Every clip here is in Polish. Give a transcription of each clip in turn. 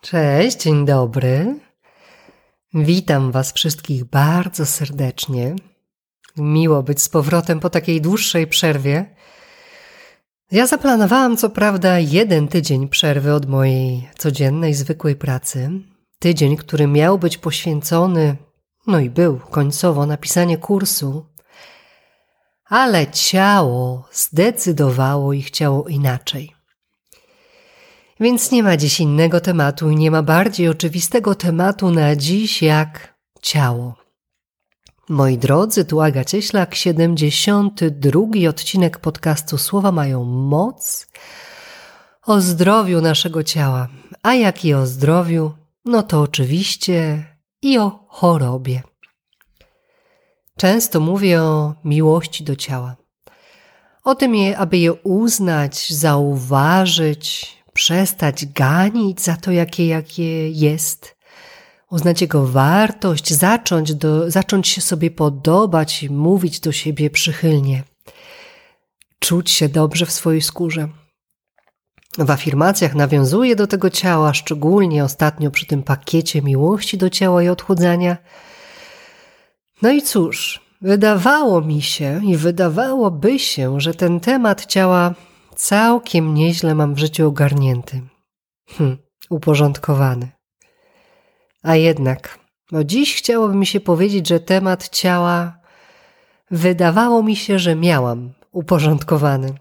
Cześć, dzień dobry. Witam Was wszystkich bardzo serdecznie. Miło być z powrotem po takiej dłuższej przerwie. Ja zaplanowałam co prawda 1 tydzień przerwy od mojej codziennej, zwykłej pracy. Tydzień, który miał być poświęcony, i był końcowo na pisanie kursu. Ale ciało zdecydowało i chciało inaczej. Więc nie ma dziś innego tematu i nie ma bardziej oczywistego tematu na dziś jak ciało. Moi drodzy, tu Aga Cieślak, 72. odcinek podcastu Słowa mają moc o zdrowiu naszego ciała. A jak i o zdrowiu, to oczywiście i o chorobie. Często mówię o miłości do ciała. O tym, aby je uznać, zauważyć, przestać ganić za to, jakie jest, uznać jego wartość, zacząć się sobie podobać i mówić do siebie przychylnie, czuć się dobrze w swojej skórze. W afirmacjach nawiązuję do tego ciała, szczególnie ostatnio przy tym pakiecie miłości do ciała i odchudzania. No i cóż, wydawało mi się i wydawałoby się, że ten temat ciała całkiem nieźle mam w życiu ogarnięty. Uporządkowany. A jednak, dziś chciałoby mi się powiedzieć, że temat ciała wydawało mi się, że miałam uporządkowany.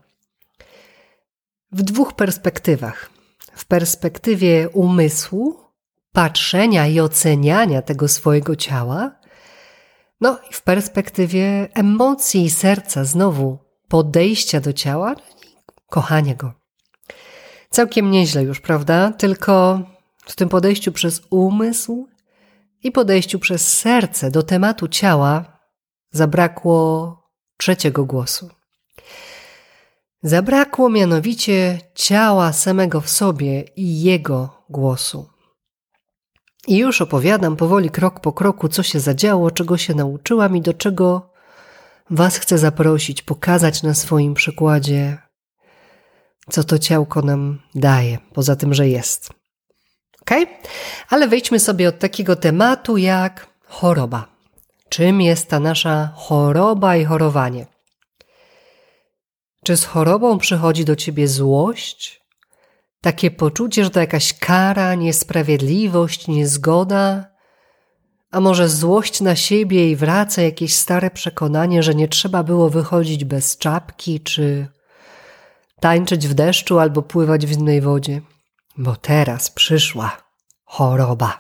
W 2 perspektywach. W perspektywie umysłu, patrzenia i oceniania tego swojego ciała, i w perspektywie emocji i serca, znowu podejścia do ciała, kochania go. Całkiem nieźle już, prawda? Tylko w tym podejściu przez umysł i podejściu przez serce do tematu ciała zabrakło 3. głosu. Zabrakło mianowicie ciała samego w sobie i jego głosu. I już opowiadam powoli, krok po kroku, co się zadziało, czego się nauczyłam i do czego Was chcę zaprosić, pokazać na swoim przykładzie, co to ciałko nam daje, poza tym, że jest. Okej? Ale wejdźmy sobie od takiego tematu jak choroba. Czym jest ta nasza choroba i chorowanie? Czy z chorobą przychodzi do Ciebie złość? Takie poczucie, że to jakaś kara, niesprawiedliwość, niezgoda? A może złość na siebie i wraca jakieś stare przekonanie, że nie trzeba było wychodzić bez czapki, czy tańczyć w deszczu albo pływać w zimnej wodzie? Bo teraz przyszła choroba.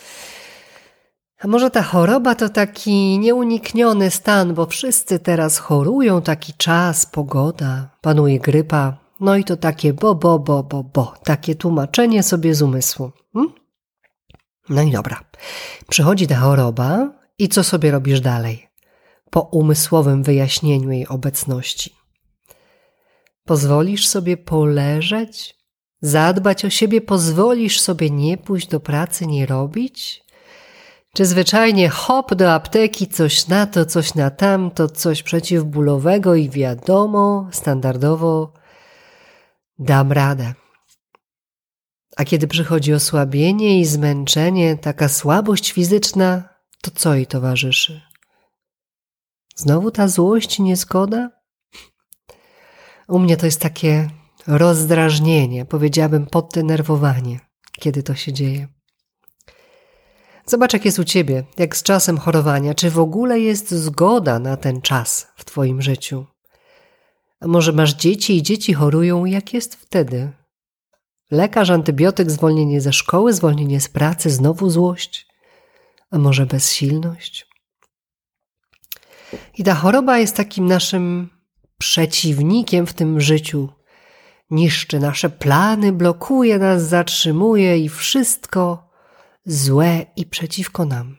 A może ta choroba to taki nieunikniony stan, bo wszyscy teraz chorują, taki czas, pogoda, panuje grypa, i to takie takie tłumaczenie sobie z umysłu. No i dobra, przychodzi ta choroba i co sobie robisz dalej? Po umysłowym wyjaśnieniu jej obecności. Pozwolisz sobie poleżeć? Zadbać o siebie? Pozwolisz sobie nie pójść do pracy, nie robić? Czy zwyczajnie hop do apteki, coś na to, coś na tamto, coś przeciwbólowego i wiadomo, standardowo dam radę. A kiedy przychodzi osłabienie i zmęczenie, taka słabość fizyczna, to co jej towarzyszy? Znowu ta złość i niezgoda? U mnie to jest takie rozdrażnienie, powiedziałabym poddenerwowanie, kiedy to się dzieje. Zobacz, jak jest u Ciebie, jak z czasem chorowania, czy w ogóle jest zgoda na ten czas w Twoim życiu? A może masz dzieci i dzieci chorują, jak jest wtedy? Lekarz, antybiotyk, zwolnienie ze szkoły, zwolnienie z pracy, znowu złość? A może bezsilność? I ta choroba jest takim naszym przeciwnikiem w tym życiu. Niszczy nasze plany, blokuje nas, zatrzymuje i wszystko złe i przeciwko nam.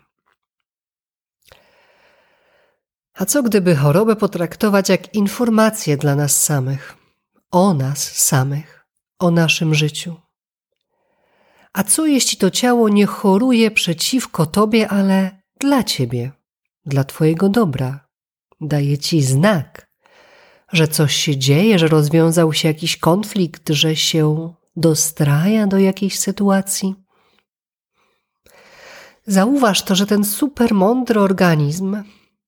A co gdyby chorobę potraktować jak informację dla nas samych, o nas samych, o naszym życiu? A co jeśli to ciało nie choruje przeciwko Tobie, ale dla Ciebie, dla Twojego dobra? Daje Ci znak, że coś się dzieje, że rozwiązał się jakiś konflikt, że się dostraja do jakiejś sytuacji? Zauważ to, że ten super mądry organizm,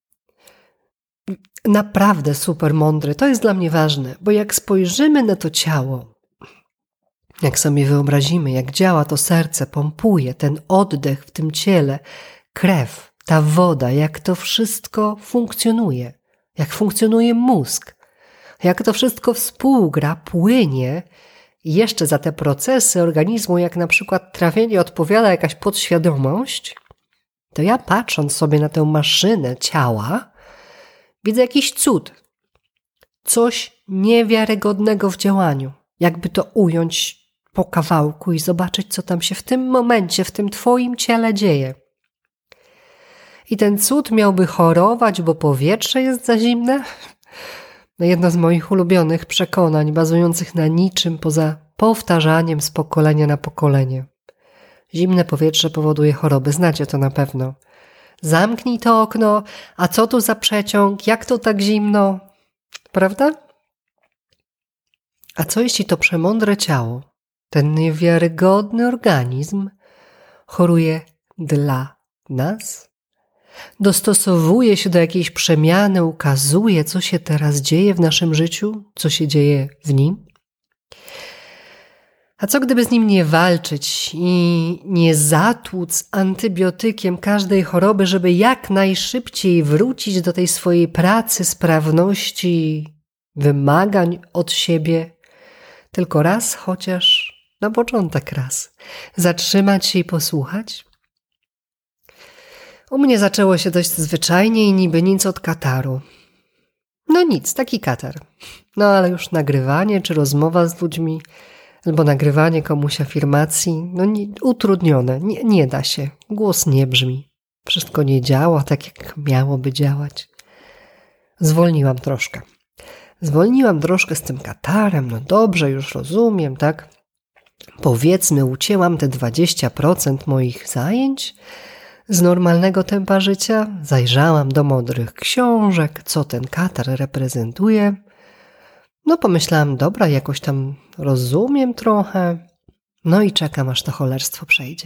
naprawdę super mądry, to jest dla mnie ważne, bo jak spojrzymy na to ciało, jak sobie wyobrazimy, jak działa to serce, pompuje ten oddech w tym ciele, krew, ta woda, jak to wszystko funkcjonuje, jak funkcjonuje mózg, jak to wszystko współgra, płynie i jeszcze za te procesy organizmu, jak na przykład trawienie odpowiada jakaś podświadomość, to ja patrząc sobie na tę maszynę ciała, widzę jakiś cud, coś niewiarygodnego w działaniu, jakby to ująć po kawałku i zobaczyć, co tam się w tym momencie, w tym twoim ciele dzieje. I ten cud miałby chorować, bo powietrze jest za zimne? Jedno z moich ulubionych przekonań, bazujących na niczym poza powtarzaniem z pokolenia na pokolenie. Zimne powietrze powoduje choroby, znacie to na pewno. Zamknij to okno, a co tu za przeciąg, jak to tak zimno? Prawda? A co jeśli to przemądre ciało, ten niewiarygodny organizm choruje dla nas? Dostosowuje się do jakiejś przemiany, ukazuje, co się teraz dzieje w naszym życiu, co się dzieje w nim? A co gdyby z nim nie walczyć i nie zatłuc antybiotykiem każdej choroby, żeby jak najszybciej wrócić do tej swojej pracy, sprawności, wymagań od siebie? Tylko raz, chociaż na początek raz, zatrzymać się i posłuchać? U mnie zaczęło się dość zwyczajnie i niby nic od kataru. No nic, taki katar. No ale już nagrywanie czy rozmowa z ludźmi, albo nagrywanie komuś afirmacji, utrudnione, nie da się. Głos nie brzmi. Wszystko nie działa tak, jak miałoby działać. Zwolniłam troszkę z tym katarem, no dobrze, już rozumiem, tak? Powiedzmy, ucięłam te 20% moich zajęć z normalnego tempa życia, zajrzałam do mądrych książek, co ten katar reprezentuje. No pomyślałam, dobra, jakoś tam rozumiem trochę, no i czekam, aż to cholerstwo przejdzie.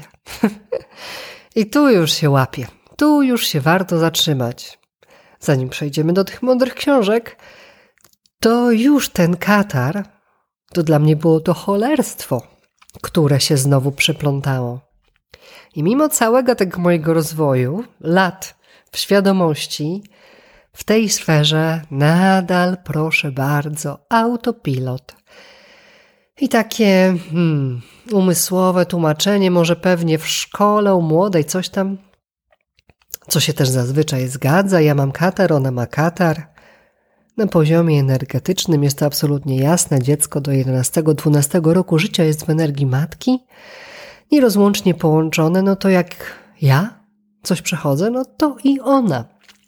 I tu już się łapie, tu już się warto zatrzymać. Zanim przejdziemy do tych mądrych książek, to już ten katar, to dla mnie było to cholerstwo, które się znowu przyplątało. I mimo całego tego mojego rozwoju, lat w świadomości, w tej sferze nadal, proszę bardzo, autopilot. I takie umysłowe tłumaczenie, może pewnie w szkole u młodej coś tam, co się też zazwyczaj zgadza. Ja mam katar, ona ma katar. Na poziomie energetycznym jest to absolutnie jasne. Dziecko do 11-12 roku życia jest w energii matki. Nierozłącznie połączone, no to jak ja coś przechodzę, no to i ona.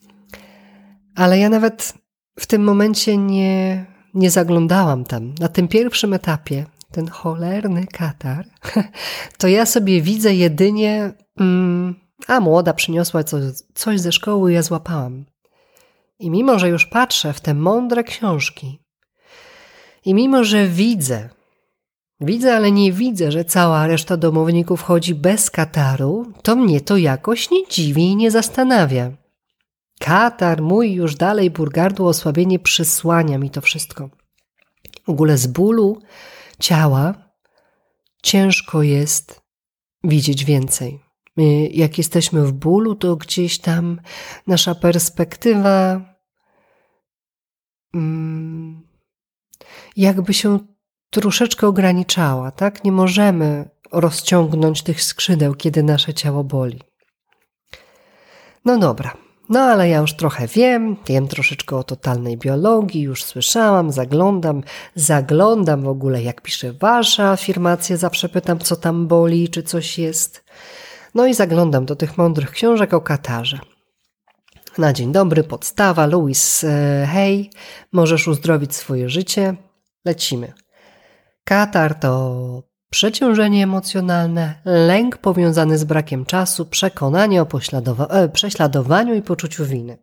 Ale ja nawet w tym momencie nie zaglądałam tam. Na tym pierwszym etapie, ten cholerny katar, to ja sobie widzę jedynie, a młoda przyniosła coś ze szkoły, ja złapałam. I mimo, że już patrzę w te mądre książki i mimo, że widzę, ale nie widzę, że cała reszta domowników chodzi bez kataru, to mnie to jakoś nie dziwi i nie zastanawia. Katar mój już dalej burgardło, osłabienie przysłania mi to wszystko. W ogóle z bólu ciała ciężko jest widzieć więcej. Jak jesteśmy w bólu, to gdzieś tam nasza perspektywa jakby się troszeczkę ograniczała, tak? Nie możemy rozciągnąć tych skrzydeł, kiedy nasze ciało boli. No dobra, no ale ja już trochę wiem troszeczkę o totalnej biologii, już słyszałam, zaglądam w ogóle, jak pisze wasza afirmacja, zawsze pytam, co tam boli, czy coś jest. No i zaglądam do tych mądrych książek o katarze. Na dzień dobry, podstawa, Louise Hay, możesz uzdrowić swoje życie. Lecimy. Katar to przeciążenie emocjonalne, lęk powiązany z brakiem czasu, przekonanie o prześladowaniu i poczuciu winy.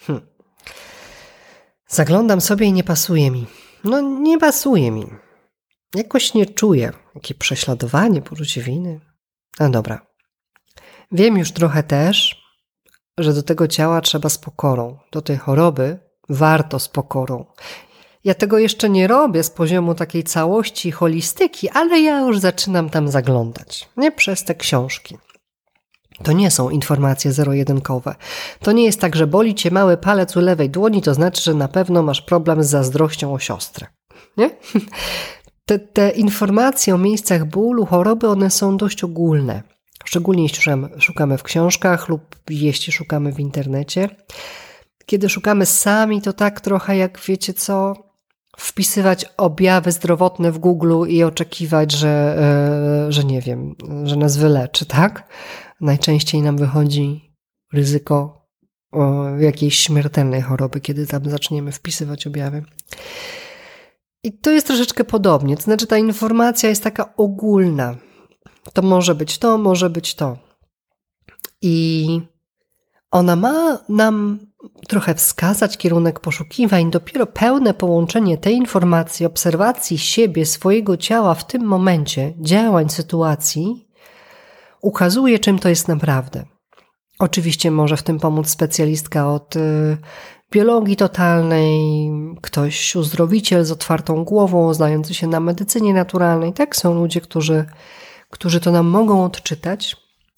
Zaglądam sobie i nie pasuje mi. No nie pasuje mi. Jakoś nie czuję. Jakie prześladowanie, poczucie winy. No dobra. Wiem już trochę też, że do tego ciała trzeba z pokorą. Do tej choroby warto z pokorą. Ja tego jeszcze nie robię z poziomu takiej całości holistyki, ale ja już zaczynam tam zaglądać. Nie przez te książki. To nie są informacje zero-jedynkowe. To nie jest tak, że boli cię mały palec u lewej dłoni, to znaczy, że na pewno masz problem z zazdrością o siostrę. Nie? Te informacje o miejscach bólu, choroby, one są dość ogólne. Szczególnie jeśli szukamy w książkach lub jeśli szukamy w internecie. Kiedy szukamy sami, to tak trochę jak wiecie co, wpisywać objawy zdrowotne w Google i oczekiwać, że nie wiem, że nas wyleczy, tak? Najczęściej nam wychodzi ryzyko jakiejś śmiertelnej choroby, kiedy tam zaczniemy wpisywać objawy. I to jest troszeczkę podobnie, to znaczy ta informacja jest taka ogólna. To może być to, może być to. I ona ma nam trochę wskazać kierunek poszukiwań. Dopiero pełne połączenie tej informacji, obserwacji siebie, swojego ciała w tym momencie, działań, sytuacji, ukazuje, czym to jest naprawdę. Oczywiście może w tym pomóc specjalistka od biologii totalnej, ktoś uzdrowiciel z otwartą głową, znający się na medycynie naturalnej. Tak, są ludzie, którzy to nam mogą odczytać.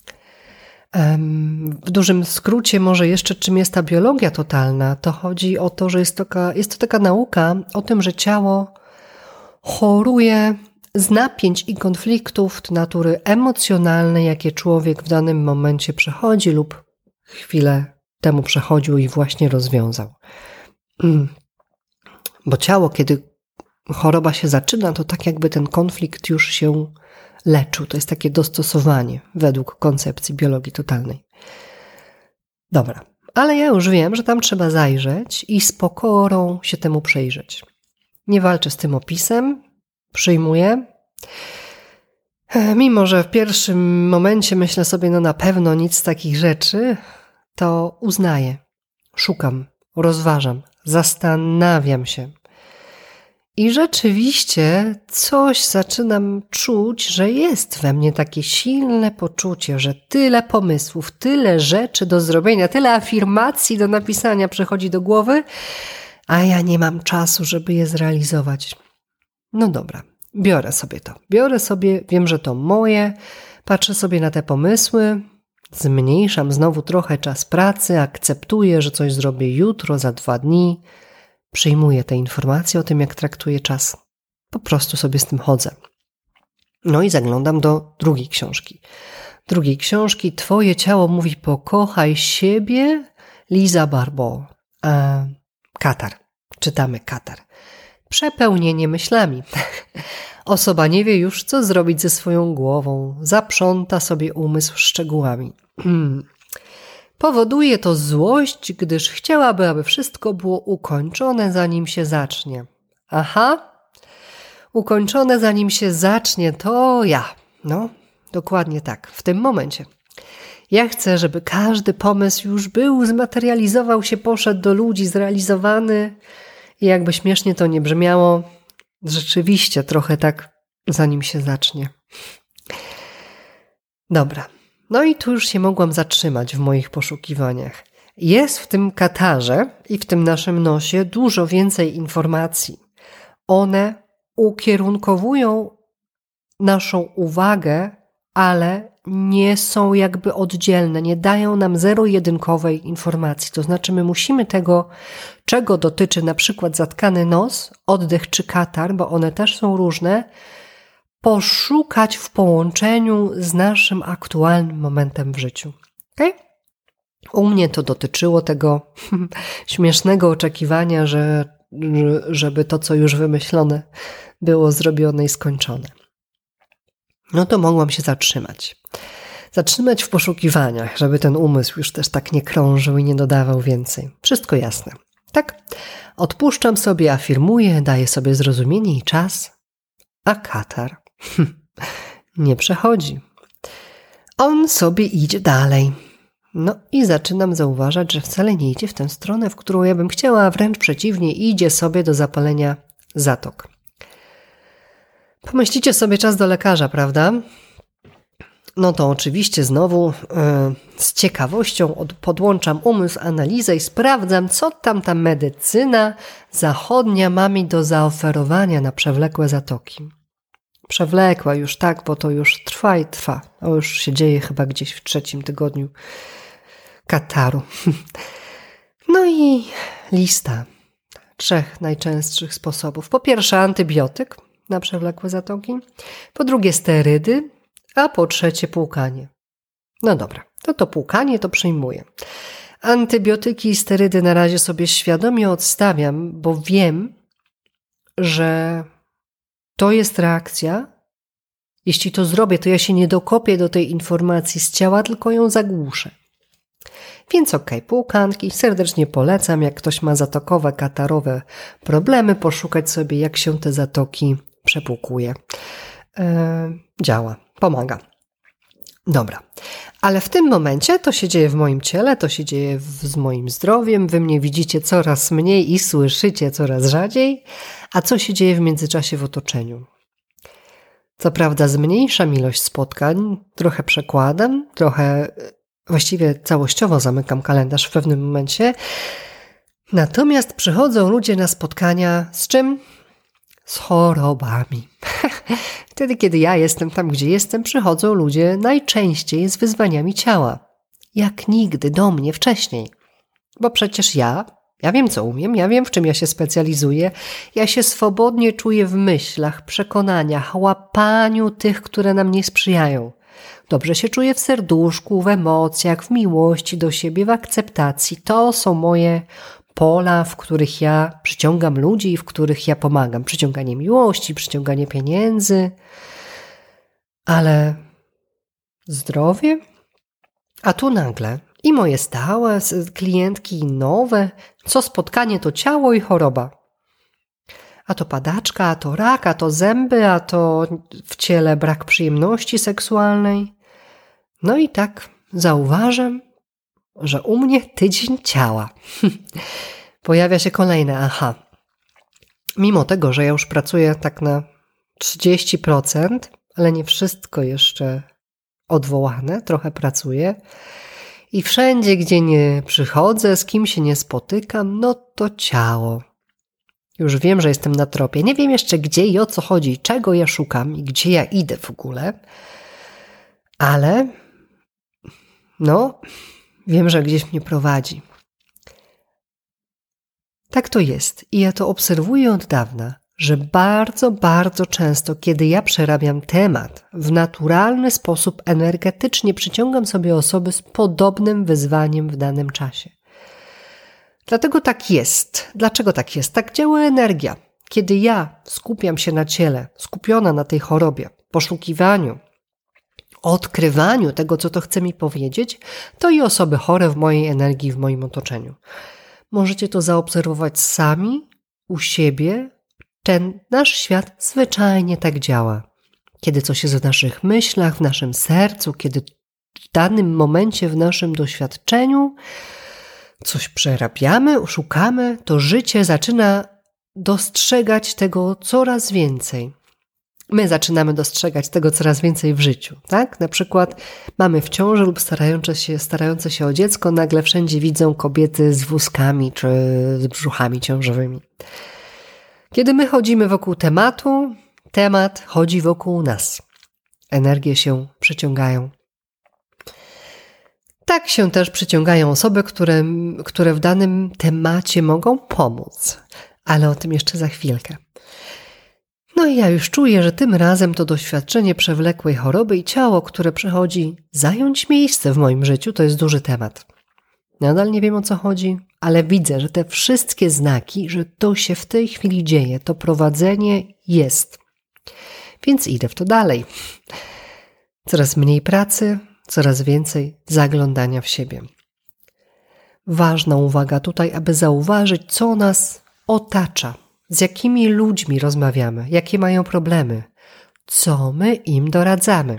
W dużym skrócie może jeszcze czym jest ta biologia totalna. To chodzi o to, że jest to taka nauka o tym, że ciało choruje z napięć i konfliktów natury emocjonalnej, jakie człowiek w danym momencie przechodzi lub chwilę temu przechodził i właśnie rozwiązał. Bo ciało, kiedy choroba się zaczyna, to tak jakby ten konflikt już się leczył. To jest takie dostosowanie według koncepcji biologii totalnej. Dobra, ale ja już wiem, że tam trzeba zajrzeć i z pokorą się temu przyjrzeć. Nie walczę z tym opisem, przyjmuję. Mimo że w pierwszym momencie myślę sobie, no na pewno nic z takich rzeczy, to uznaję, szukam, rozważam, zastanawiam się. I rzeczywiście coś zaczynam czuć, że jest we mnie takie silne poczucie, że tyle pomysłów, tyle rzeczy do zrobienia, tyle afirmacji do napisania przychodzi do głowy, a ja nie mam czasu, żeby je zrealizować. No dobra, biorę sobie, wiem, że to moje, patrzę sobie na te pomysły, zmniejszam znowu trochę czas pracy, akceptuję, że coś zrobię jutro, za 2 dni, przyjmuję te informacje o tym, jak traktuję czas. Po prostu sobie z tym chodzę. No i zaglądam do drugiej książki. Twoje ciało mówi pokochaj siebie, Liza Barbo. Katar. Czytamy Katar. Przepełnienie myślami. Osoba nie wie już, co zrobić ze swoją głową. Zaprząta sobie umysł szczegółami. Powoduje to złość, gdyż chciałaby, aby wszystko było ukończone, zanim się zacznie. Aha, ukończone, zanim się zacznie, to ja. No, dokładnie tak, w tym momencie. Ja chcę, żeby każdy pomysł już był, zmaterializował się, poszedł do ludzi, zrealizowany i jakby śmiesznie to nie brzmiało, rzeczywiście trochę tak, zanim się zacznie. Dobra. No i tu już się mogłam zatrzymać w moich poszukiwaniach. Jest w tym katarze i w tym naszym nosie dużo więcej informacji. One ukierunkowują naszą uwagę, ale nie są jakby oddzielne, nie dają nam zero-jedynkowej informacji. To znaczy my musimy tego, czego dotyczy na przykład zatkany nos, oddech czy katar, bo one też są różne, poszukać w połączeniu z naszym aktualnym momentem w życiu. Okay? U mnie to dotyczyło tego śmiesznego oczekiwania, żeby to, co już wymyślone, było zrobione i skończone. No to mogłam się zatrzymać. Zatrzymać w poszukiwaniach, żeby ten umysł już też tak nie krążył i nie dodawał więcej. Wszystko jasne. Tak? Odpuszczam sobie, afirmuję, daję sobie zrozumienie i czas, a katar nie przechodzi. On sobie idzie dalej. No i zaczynam zauważać, że wcale nie idzie w tę stronę, w którą ja bym chciała, a wręcz przeciwnie, idzie sobie do zapalenia zatok. Pomyślicie sobie, czas do lekarza, prawda? no to oczywiście znowu z ciekawością podłączam umysł, analizę i sprawdzam, co tam ta medycyna zachodnia ma mi do zaoferowania na przewlekłe zatoki. Przewlekła już tak, bo to już trwa i trwa. To już się dzieje chyba gdzieś w 3. tygodniu kataru. No i lista 3 najczęstszych sposobów. Po pierwsze antybiotyk na przewlekłe zatoki, po drugie sterydy, a po trzecie płukanie. No dobra, to płukanie to przyjmuję. Antybiotyki i sterydy na razie sobie świadomie odstawiam, bo wiem, że to jest reakcja. Jeśli to zrobię, to ja się nie dokopię do tej informacji z ciała, tylko ją zagłuszę. Więc płukanki serdecznie polecam, jak ktoś ma zatokowe, katarowe problemy, poszukać sobie, jak się te zatoki przepłukuje. Działa, pomaga. Dobra, ale w tym momencie to się dzieje w moim ciele, to się dzieje z moim zdrowiem, wy mnie widzicie coraz mniej i słyszycie coraz rzadziej, a co się dzieje w międzyczasie w otoczeniu? Co prawda zmniejszam ilość spotkań, trochę przekładam, właściwie całościowo zamykam kalendarz w pewnym momencie, natomiast przychodzą ludzie na spotkania z czym? Z chorobami. Wtedy, kiedy ja jestem tam, gdzie jestem, przychodzą ludzie najczęściej z wyzwaniami ciała. Jak nigdy do mnie wcześniej. Bo przecież ja wiem, co umiem, ja wiem, w czym ja się specjalizuję. Ja się swobodnie czuję w myślach, przekonaniach, łapaniu tych, które nam nie sprzyjają. Dobrze się czuję w serduszku, w emocjach, w miłości do siebie, w akceptacji. To są moje pola, w których ja przyciągam ludzi i w których ja pomagam. Przyciąganie miłości, przyciąganie pieniędzy. Ale zdrowie? A tu nagle i moje stałe klientki, i nowe. Co spotkanie to ciało i choroba. A to padaczka, a to rak, a to zęby, a to w ciele brak przyjemności seksualnej. No i tak zauważam, że u mnie tydzień ciała. Pojawia się kolejne Mimo tego, że ja już pracuję tak na 30%, ale nie wszystko jeszcze odwołane, trochę pracuję. I wszędzie, gdzie nie przychodzę, z kim się nie spotykam, no to ciało. Już wiem, że jestem na tropie. Nie wiem jeszcze gdzie i o co chodzi, czego ja szukam i gdzie ja idę w ogóle. Ale wiem, że gdzieś mnie prowadzi. Tak to jest i ja to obserwuję od dawna, że bardzo, bardzo często, kiedy ja przerabiam temat w naturalny sposób, energetycznie przyciągam sobie osoby z podobnym wyzwaniem w danym czasie. Dlatego tak jest. Dlaczego tak jest? Tak działa energia. Kiedy ja skupiam się na ciele, skupiona na tej chorobie, poszukiwaniu, odkrywaniu tego, co to chce mi powiedzieć, to i osoby chore w mojej energii, w moim otoczeniu. Możecie to zaobserwować sami, u siebie. Ten nasz świat zwyczajnie tak działa. Kiedy coś jest w naszych myślach, w naszym sercu, kiedy w danym momencie w naszym doświadczeniu coś przerabiamy, szukamy, to życie zaczyna dostrzegać tego coraz więcej. My zaczynamy dostrzegać tego coraz więcej w życiu, tak? Na przykład mamy w ciąży lub starające się o dziecko, nagle wszędzie widzą kobiety z wózkami czy z brzuchami ciążowymi. Kiedy my chodzimy wokół tematu, temat chodzi wokół nas. Energie się przyciągają. Tak się też przyciągają osoby, które w danym temacie mogą pomóc, ale o tym jeszcze za chwilkę. No i ja już czuję, że tym razem to doświadczenie przewlekłej choroby i ciało, które przychodzi zająć miejsce w moim życiu, to jest duży temat. Nadal nie wiem, o co chodzi, ale widzę, że te wszystkie znaki, że to się w tej chwili dzieje, to prowadzenie jest. Więc idę w to dalej. Coraz mniej pracy, coraz więcej zaglądania w siebie. Ważna uwaga tutaj, aby zauważyć, co nas otacza, z jakimi ludźmi rozmawiamy, jakie mają problemy, co my im doradzamy.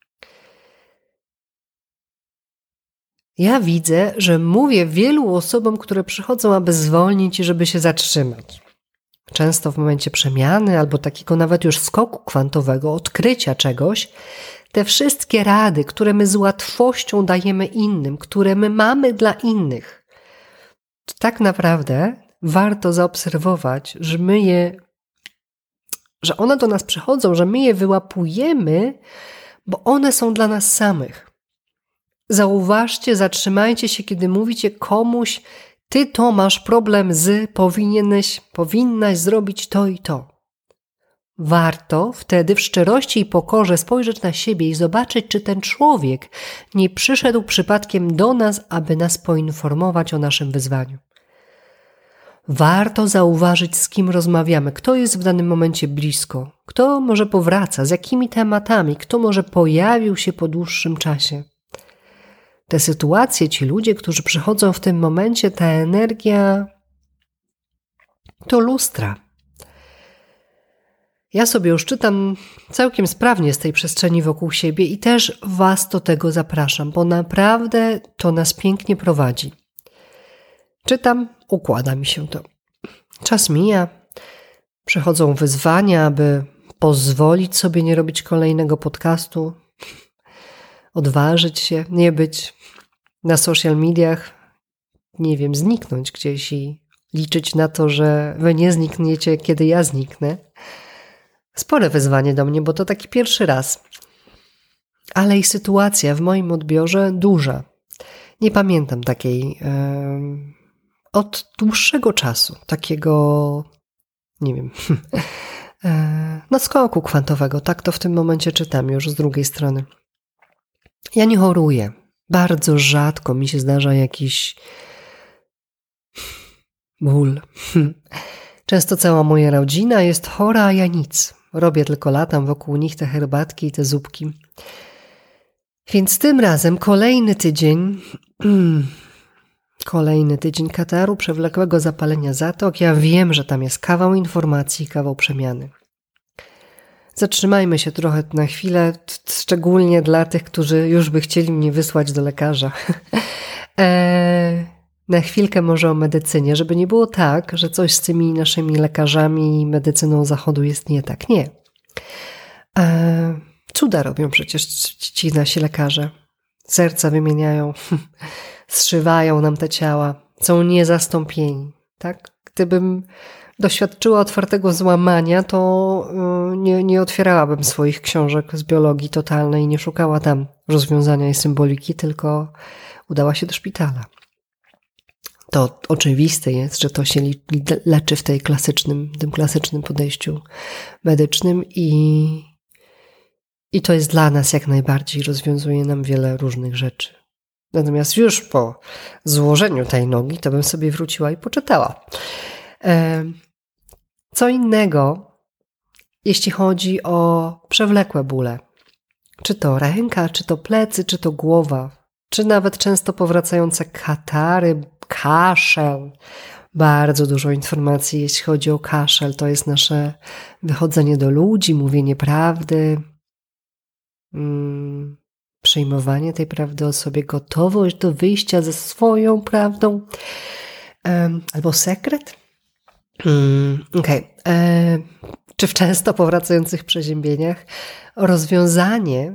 Ja widzę, że mówię wielu osobom, które przychodzą, aby zwolnić i żeby się zatrzymać. Często w momencie przemiany albo takiego nawet już skoku kwantowego, odkrycia czegoś, te wszystkie rady, które my z łatwością dajemy innym, które my mamy dla innych, to tak naprawdę warto zaobserwować, że one do nas przychodzą, że my je wyłapujemy, bo one są dla nas samych. Zauważcie, zatrzymajcie się, kiedy mówicie komuś: ty to masz problem powinnaś zrobić to i to. Warto wtedy w szczerości i pokorze spojrzeć na siebie i zobaczyć, czy ten człowiek nie przyszedł przypadkiem do nas, aby nas poinformować o naszym wyzwaniu. Warto zauważyć, z kim rozmawiamy, kto jest w danym momencie blisko, kto może powraca, z jakimi tematami, kto może pojawił się po dłuższym czasie. Te sytuacje, ci ludzie, którzy przychodzą w tym momencie, ta energia to lustra. Ja sobie już czytam całkiem sprawnie z tej przestrzeni wokół siebie i też Was do tego zapraszam, bo naprawdę to nas pięknie prowadzi. Czytam, układa mi się to. Czas mija, przychodzą wyzwania, aby pozwolić sobie nie robić kolejnego podcastu, odważyć się, nie być na social mediach, nie wiem, zniknąć gdzieś i liczyć na to, że Wy nie znikniecie, kiedy ja zniknę. Spore wyzwanie do mnie, bo to taki pierwszy raz. Ale i sytuacja w moim odbiorze duża. Nie pamiętam takiej od dłuższego czasu, takiego, nie wiem, naskoku kwantowego. Tak to w tym momencie czytam już z drugiej strony. Ja nie choruję. Bardzo rzadko mi się zdarza jakiś ból. Często cała moja rodzina jest chora, a ja nic. Robię tylko latam wokół nich te herbatki i te zupki. Więc tym razem kolejny tydzień kataru, przewlekłego zapalenia zatok. Ja wiem, że tam jest kawał informacji, kawał przemiany. Zatrzymajmy się trochę na chwilę, szczególnie dla tych, którzy już by chcieli mnie wysłać do lekarza. Na chwilkę może o medycynie, żeby nie było tak, że coś z tymi naszymi lekarzami i medycyną zachodu jest nie tak. Nie. Cuda robią przecież ci nasi lekarze. Serca wymieniają, zszywają nam te ciała, są niezastąpieni. Tak? Gdybym doświadczyła otwartego złamania, to nie otwierałabym swoich książek z biologii totalnej, nie szukała tam rozwiązania i symboliki, tylko udała się do szpitala. To oczywiste jest, że to się leczy w tym klasycznym podejściu medycznym i to jest dla nas jak najbardziej, rozwiązuje nam wiele różnych rzeczy. Natomiast już po złożeniu tej nogi, to bym sobie wróciła i poczytała. Co innego, jeśli chodzi o przewlekłe bóle. Czy to ręka, czy to plecy, czy to głowa, czy nawet często powracające katary, kaszel. Bardzo dużo informacji, jeśli chodzi o kaszel. To jest nasze wychodzenie do ludzi, mówienie prawdy, przyjmowanie tej prawdy o sobie, gotowość do wyjścia ze swoją prawdą, albo sekret. Czy w często powracających przeziębieniach rozwiązanie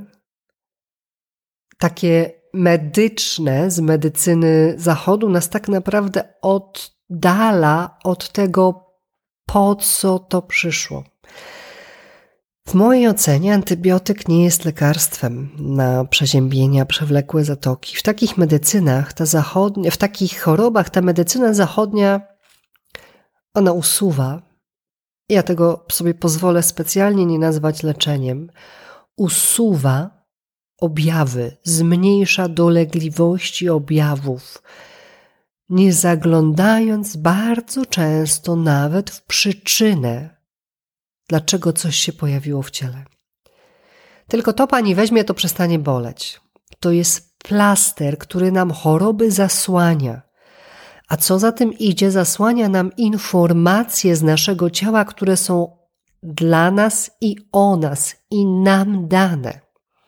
takie medyczne z medycyny zachodu nas tak naprawdę oddala od tego, po co to przyszło. W mojej ocenie antybiotyk nie jest lekarstwem na przeziębienia, przewlekłe zatoki. W takich medycynach, w takich chorobach ta medycyna zachodnia, ona usuwa, ja tego sobie pozwolę specjalnie nie nazwać leczeniem, usuwa objawy, zmniejsza dolegliwości objawów, nie zaglądając bardzo często nawet w przyczynę, dlaczego coś się pojawiło w ciele. Tylko to pani weźmie, to przestanie boleć. To jest plaster, który nam choroby zasłania. A co za tym idzie, zasłania nam informacje z naszego ciała, które są dla nas i o nas i nam dane.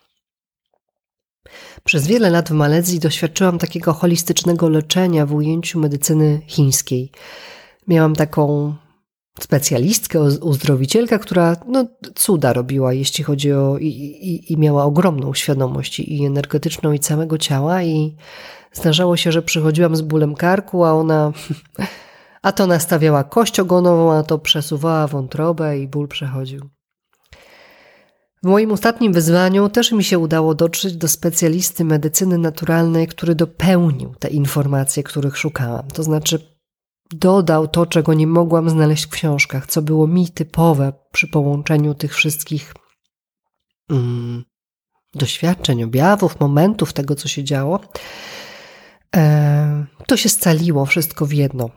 Przez wiele lat w Malezji doświadczyłam takiego holistycznego leczenia w ujęciu medycyny chińskiej. Miałam taką specjalistkę, uzdrowicielkę, która cuda robiła, jeśli chodzi o... I miała ogromną świadomość i energetyczną, i całego ciała, i zdarzało się, że przychodziłam z bólem karku, a ona... A to nastawiała kość ogonową, a to przesuwała wątrobę i ból przechodził. W moim ostatnim wyzwaniu też mi się udało dotrzeć do specjalisty medycyny naturalnej, który dopełnił te informacje, których szukałam. To znaczy dodał to, czego nie mogłam znaleźć w książkach, co było mi typowe przy połączeniu tych wszystkich doświadczeń, objawów, momentów tego, co się działo. To się scaliło wszystko w jedno.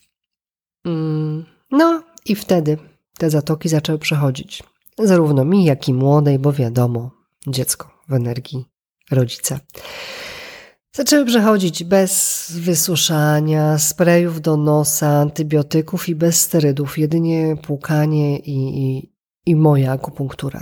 No i wtedy te zatoki zaczęły przechodzić. Zarówno mi, jak i młodej, bo wiadomo, dziecko w energii rodzica. Zaczęły przechodzić bez wysuszania, sprejów do nosa, antybiotyków i bez sterydów. Jedynie płukanie i moja akupunktura.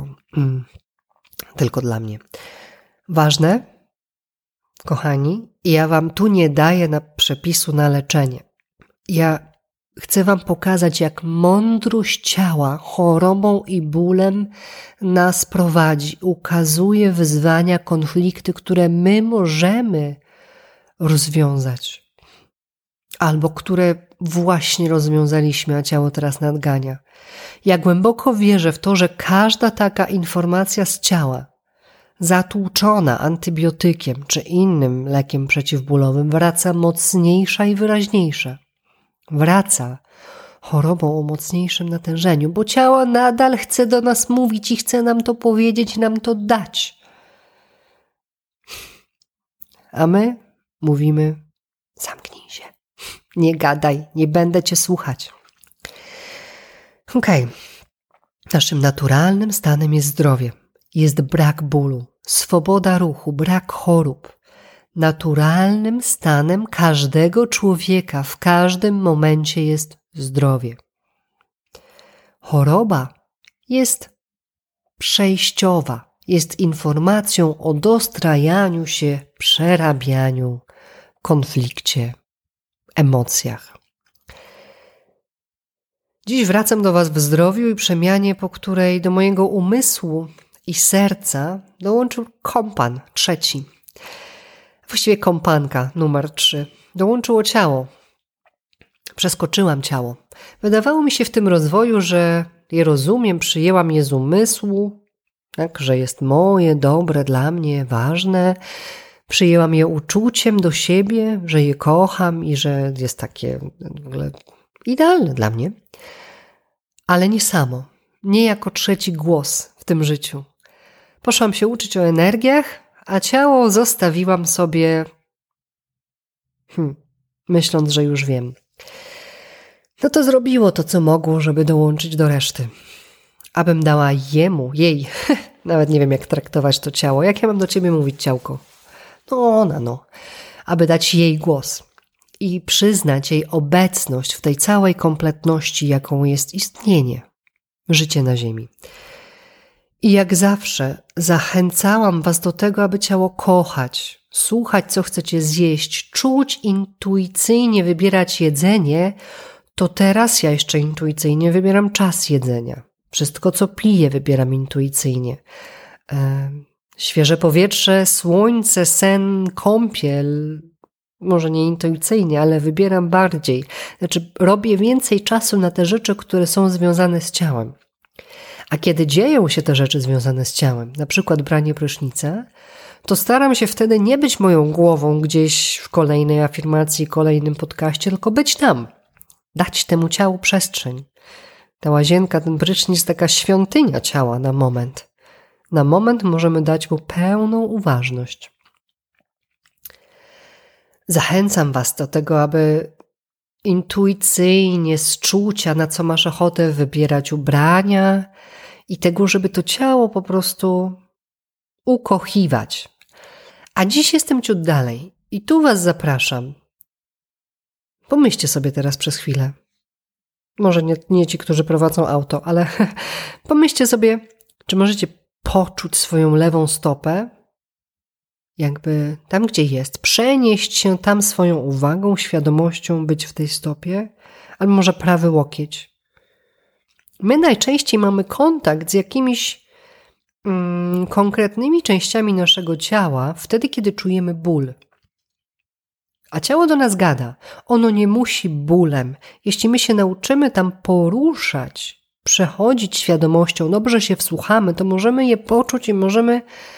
Tylko dla mnie. Ważne, kochani, ja wam tu nie daję przepisu na leczenie. Ja chcę wam pokazać, jak mądrość ciała chorobą i bólem nas prowadzi. Ukazuje wyzwania, konflikty, które my możemy rozwiązać. Albo które właśnie rozwiązaliśmy, a ciało teraz nadgania. Ja głęboko wierzę w to, że każda taka informacja z ciała, zatłuczona antybiotykiem czy innym lekiem przeciwbólowym, wraca mocniejsza i wyraźniejsza. Wraca chorobą o mocniejszym natężeniu, bo ciało nadal chce do nas mówić i chce nam to powiedzieć, nam to dać. A my mówimy: zamknij się, nie gadaj, nie będę cię słuchać. Okej. Naszym naturalnym stanem jest zdrowie, jest brak bólu, swoboda ruchu, brak chorób. Naturalnym stanem każdego człowieka w każdym momencie jest zdrowie. Choroba jest przejściowa, jest informacją o dostrajaniu się, przerabianiu, konflikcie, emocjach. Dziś wracam do was w zdrowiu i przemianie, po której do mojego umysłu i serca dołączył kompan trzeci. Właściwie kompanka numer 3. Dołączyło ciało. Przeskoczyłam ciało. Wydawało mi się w tym rozwoju, że je rozumiem, przyjęłam je z umysłu, tak, że jest moje, dobre dla mnie, ważne. Przyjęłam je uczuciem do siebie, że je kocham i że jest takie w ogóle idealne dla mnie. Ale nie samo. Nie jako trzeci głos w tym życiu. Poszłam się uczyć o energiach, a ciało zostawiłam sobie, myśląc, że już wiem. No to zrobiło to, co mogło, żeby dołączyć do reszty. Abym dała jej, nawet nie wiem, jak traktować to ciało. Jak ja mam do ciebie mówić, ciałko? Aby dać jej głos i przyznać jej obecność w tej całej kompletności, jaką jest istnienie, życie na ziemi. I jak zawsze zachęcałam was do tego, aby ciało kochać, słuchać, co chcecie zjeść, czuć intuicyjnie, wybierać jedzenie, to teraz ja jeszcze intuicyjnie wybieram czas jedzenia. Wszystko, co piję, wybieram intuicyjnie. Świeże powietrze, słońce, sen, kąpiel, może nie intuicyjnie, ale wybieram bardziej. Znaczy, robię więcej czasu na te rzeczy, które są związane z ciałem. A kiedy dzieją się te rzeczy związane z ciałem, na przykład branie prysznica, to staram się wtedy nie być moją głową gdzieś w kolejnej afirmacji, kolejnym podcaście, tylko być tam. Dać temu ciału przestrzeń. Ta łazienka, ten prysznic, taka świątynia ciała na moment. Na moment możemy dać mu pełną uważność. Zachęcam was do tego, aby intuicyjnie, z czucia, na co masz ochotę, wybierać ubrania i tego, żeby to ciało po prostu ukochiwać. A dziś jestem ciut dalej i tu was zapraszam. Pomyślcie sobie teraz przez chwilę. Może nie ci, którzy prowadzą auto, ale pomyślcie sobie, czy możecie poczuć swoją lewą stopę, jakby tam, gdzie jest, przenieść się tam swoją uwagą, świadomością, być w tej stopie, albo może prawy łokieć. My najczęściej mamy kontakt z jakimiś konkretnymi częściami naszego ciała wtedy, kiedy czujemy ból. A ciało do nas gada. Ono nie musi bólem. Jeśli my się nauczymy tam poruszać, przechodzić świadomością, dobrze się wsłuchamy, to możemy je poczuć i możemy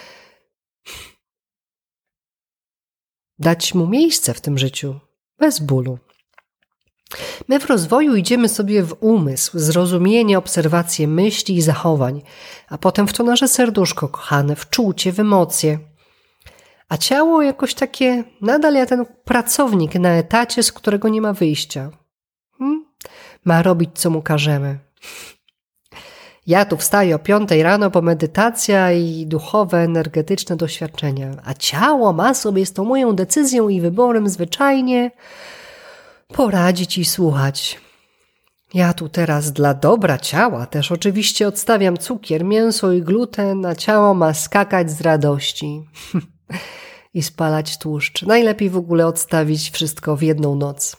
dać mu miejsce w tym życiu, bez bólu. My w rozwoju idziemy sobie w umysł, zrozumienie, obserwacje myśli i zachowań, a potem w to nasze serduszko kochane, w czucie, w emocje. A ciało jakoś takie, nadal jak ten pracownik na etacie, z którego nie ma wyjścia. Ma robić, co mu każemy. Ja tu wstaję o 5 rano, bo medytacja i duchowe, energetyczne doświadczenia. A ciało ma sobie z tą moją decyzją i wyborem zwyczajnie poradzić i słuchać. Ja tu teraz dla dobra ciała też oczywiście odstawiam cukier, mięso i gluten, a ciało ma skakać z radości i spalać tłuszcz. Najlepiej w ogóle odstawić wszystko w jedną noc.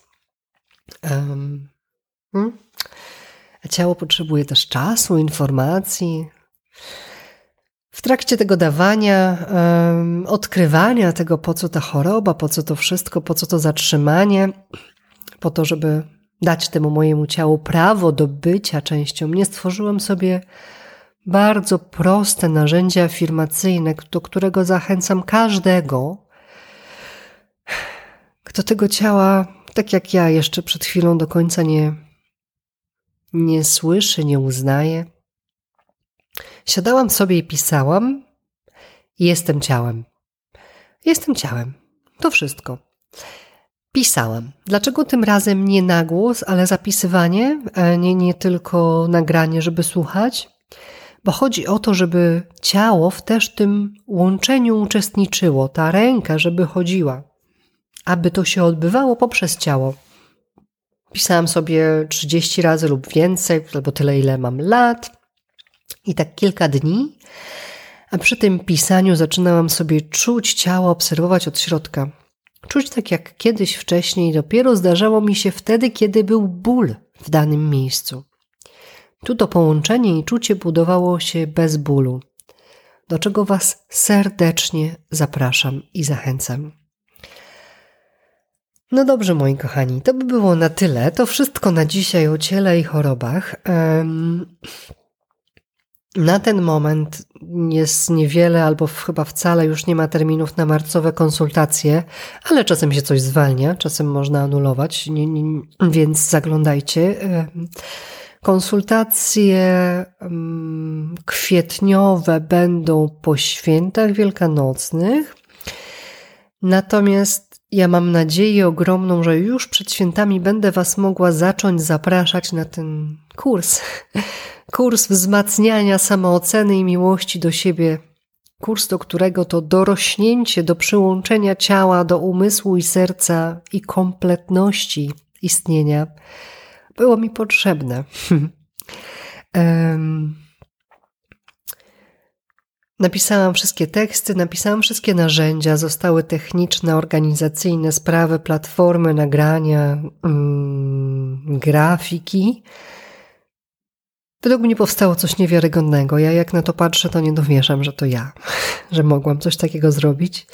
A ciało potrzebuje też czasu, informacji. W trakcie tego dawania, odkrywania tego, po co ta choroba, po co to wszystko, po co to zatrzymanie, po to, żeby dać temu mojemu ciału prawo do bycia częścią mnie, stworzyłem sobie bardzo proste narzędzie afirmacyjne, do którego zachęcam każdego, kto tego ciała, tak jak ja jeszcze przed chwilą do końca nie słyszy, nie uznaje. Siadałam sobie i pisałam: jestem ciałem. Jestem ciałem. To wszystko. Pisałam. Dlaczego tym razem nie na głos, ale zapisywanie, nie tylko nagranie, żeby słuchać? Bo chodzi o to, żeby ciało w też tym łączeniu uczestniczyło, ta ręka, żeby chodziła, aby to się odbywało poprzez ciało. Pisałam sobie 30 razy lub więcej, albo tyle, ile mam lat i tak kilka dni, a przy tym pisaniu zaczynałam sobie czuć ciało, obserwować od środka. Czuć tak jak kiedyś wcześniej, dopiero zdarzało mi się wtedy, kiedy był ból w danym miejscu. Tu to połączenie i czucie budowało się bez bólu, do czego Was serdecznie zapraszam i zachęcam. No dobrze, moi kochani, to by było na tyle. To wszystko na dzisiaj o ciele i chorobach. Na ten moment jest niewiele albo chyba wcale już nie ma terminów na marcowe konsultacje, ale czasem się coś zwalnia, czasem można anulować, więc zaglądajcie. Konsultacje kwietniowe będą po świętach wielkanocnych, natomiast ja mam nadzieję ogromną, że już przed świętami będę Was mogła zacząć zapraszać na ten kurs wzmacniania samooceny i miłości do siebie, kurs, do którego to dorośnięcie, do przyłączenia ciała do umysłu i serca i kompletności istnienia było mi potrzebne. Napisałam wszystkie teksty, napisałam wszystkie narzędzia, zostały techniczne, organizacyjne sprawy, platformy, nagrania, grafiki. Według mnie powstało coś niewiarygodnego. Ja jak na to patrzę, to nie dowierzam, że to ja, że mogłam coś takiego zrobić.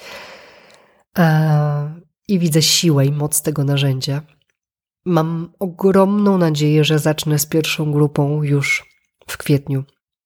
I widzę siłę i moc tego narzędzia. Mam ogromną nadzieję, że zacznę z pierwszą grupą już w kwietniu.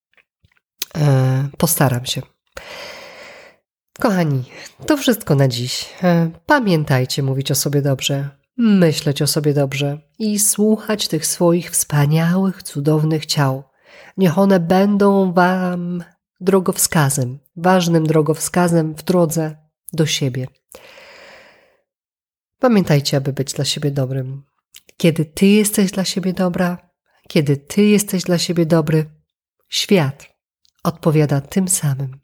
Postaram się. Kochani, to wszystko na dziś. Pamiętajcie mówić o sobie dobrze, myśleć o sobie dobrze i słuchać tych swoich wspaniałych, cudownych ciał. Niech one będą Wam drogowskazem, ważnym drogowskazem w drodze do siebie. Pamiętajcie, aby być dla siebie dobrym. Kiedy Ty jesteś dla siebie dobra, kiedy Ty jesteś dla siebie dobry, świat odpowiada tym samym.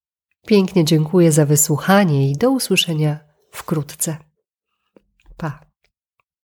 Pięknie dziękuję za wysłuchanie i do usłyszenia wkrótce. Pa.